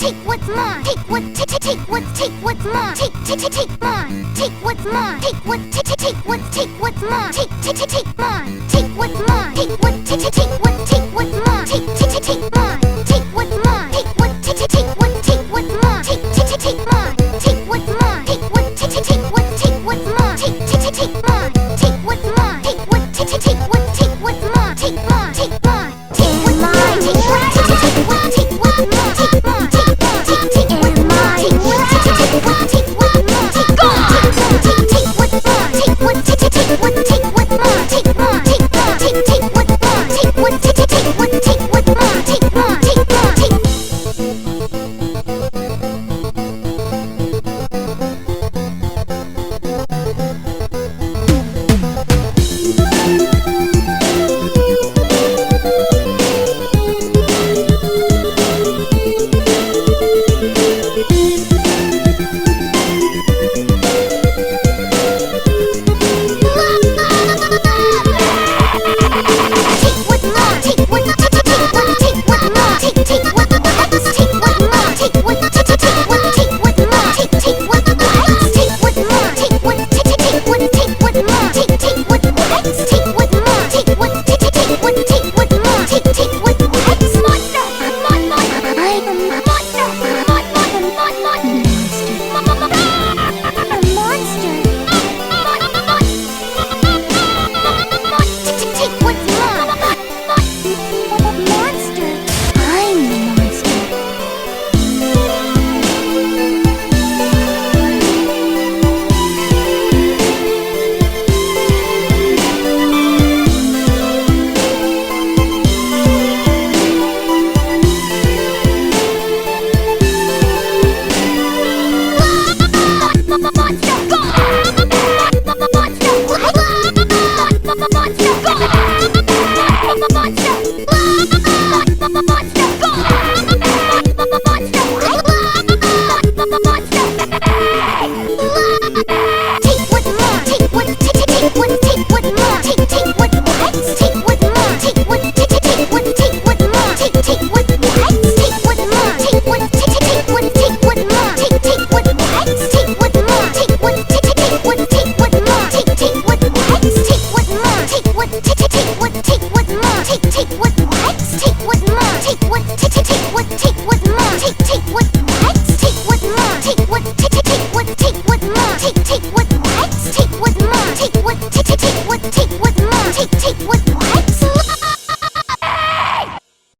take what's mine. Take what's mine. Take what's mine. Take what's mine. Take what's mine. Take mine. Take what's mine. Take what's mine. Take mine. Take what's mine. Take mine. Take what's mine. Take mine. Take what's mine. Take mine. Take what's mine. Take mine. Take what's mine. Take mine. Take what's mine. Take mine. Take mine. Take what's mine. Take mine. Take mine. Take what's mine. Take mine. Take mine. Take what's mine. Take mine. Take mine. Take what's mine. Take mine. Take what's mine. Take mine. Take what's mine. Take what's mine. Take what's mine. Take what's mine. Take mine. Take mine. Take what's mine. Take what's mine. Take mine. Take what's